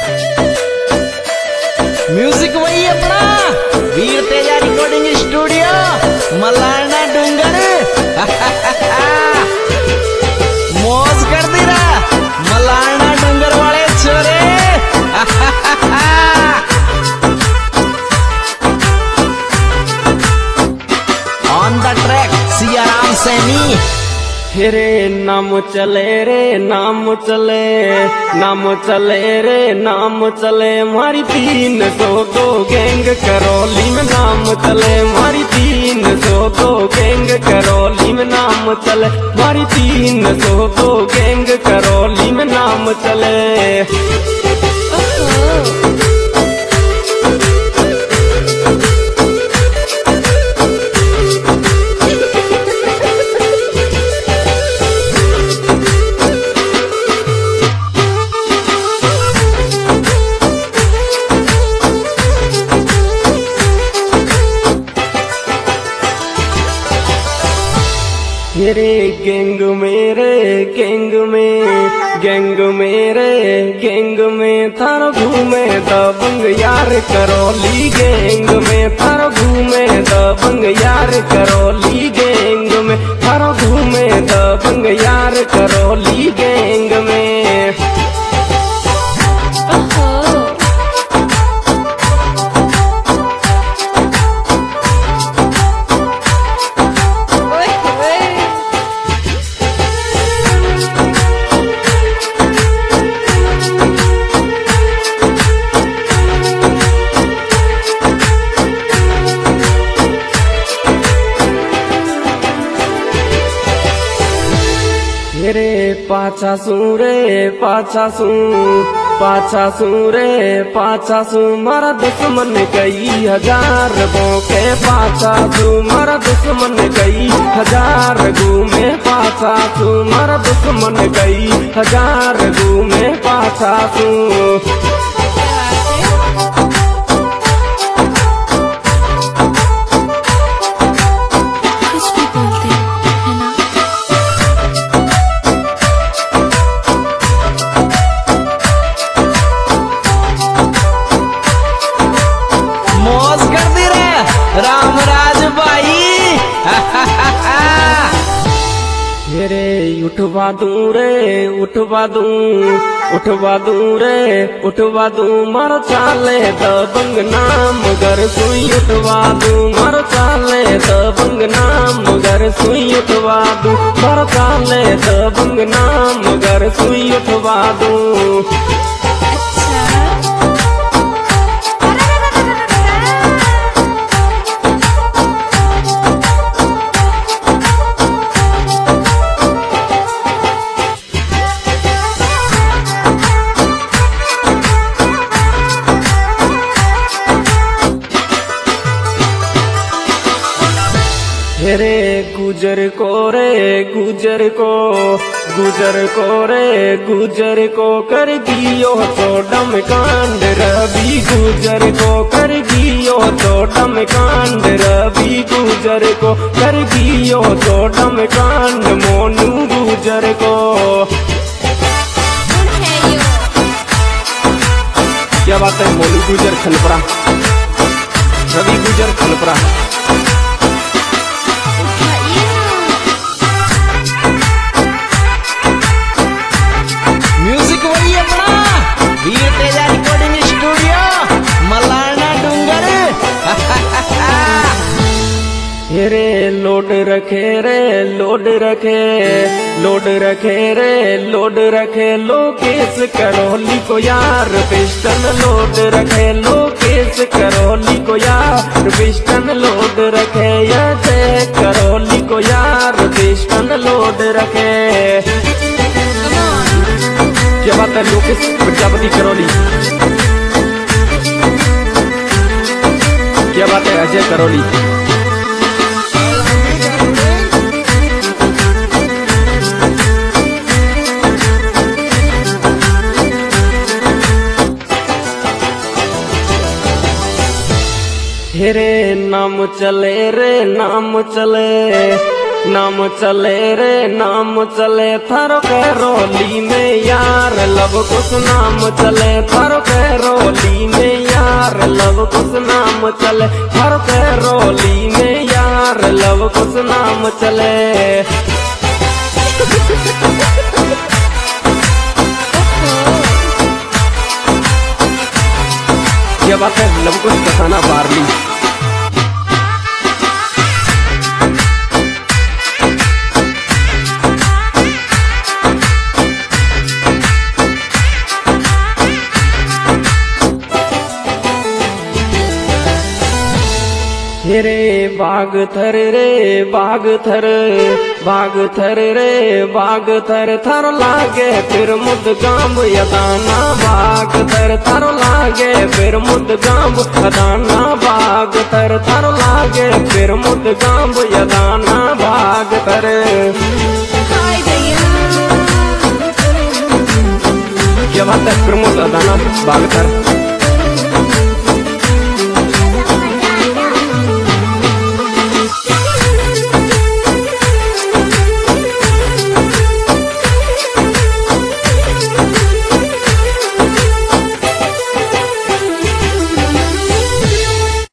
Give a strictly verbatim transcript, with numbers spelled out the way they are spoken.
Music वही अपना Veer Teja recording studio Malarna Dungar. मौज कर दी रहा मलारना डूंगर वाले छोरे। On the track Siyaram Saini. रे नाम चले रे नाम चले नाम चले रे नाम चले मारी तीन सौ दो गैंग करौली में नाम चले मारी तीन सौ दो गैंग करौली में नाम चले मारी तीन सौ दो गैंग करौली में नाम चले। रे गैंग मेरे गैंग में गैंग मेरे गैंग में थार घूमे दबंग यार करौली गैंग में थार घूमे दबंग यार करौली गैंग में थार घूमे दबंग यार करौली गैंग में। रे पाछा सू रे पाछा सू पाछा सू रे पाछा सू मारा दुश्मन कई हजार के पाछा सू मारा दुश्मन कई हजार घूमे पाछा सू मारा दुश्मन कई हजार घूमे पाछा सू। रामराज भाई रे उठवा दू रे उठवा दू उठवा दू रे उठवा दू मर चाले दबंग नाम घर सुई उठवा दू मर चाले दबंग नाम घर सुई उठवा दू मर चाले दबंग नाम घर सुई उठवा दू। रे गुजर को रे गुजर को गुजर को रे गुजर को कर दियो तो डम कांड रवि गुजर को कर दियो तो डम कांड रवि गुजर को कर दियो तो डम कांड मोनू गुजर को। क्या बात है मोनू गुजर खलपरा रवि गुजर खलपरा। म्यूजिक वही अपना वीर तेजा रिकॉर्डिंग स्टूडियो मलारना डूंगर। रे लोड रखे रे लोड रखे लोड रखे रे लोड रखे लोकेश करौली को यार पिस्टन लोड रखे लोकेश करौली को यार पिस्टन लोड रखे ये करौली को यार पिस्टन लोड रखे। क्या बात है लोकेश प्रजापति करौली। क्या बात है अजय करौली। रे नाम चले रे नाम चले नाम चले रे नाम चले थारो करौली में यार लब कुछ नाम चले थारो रोली में यार लव कुछ नाम चले, हर रोली में यार लव कुछ नाम चले। ये बात है लव कुछ बताना बारली। रे बाग थर रे बाग थर बाग थर रे बाग थर थर लागे फिर मुद गांब यदाना बाग थर थर लागे फिर मुद गांब यदाना बाग थर थर लागे फिर मुद गांब यदाना बाग थर। क्या बात है फिर मुद यदाना बाग थर।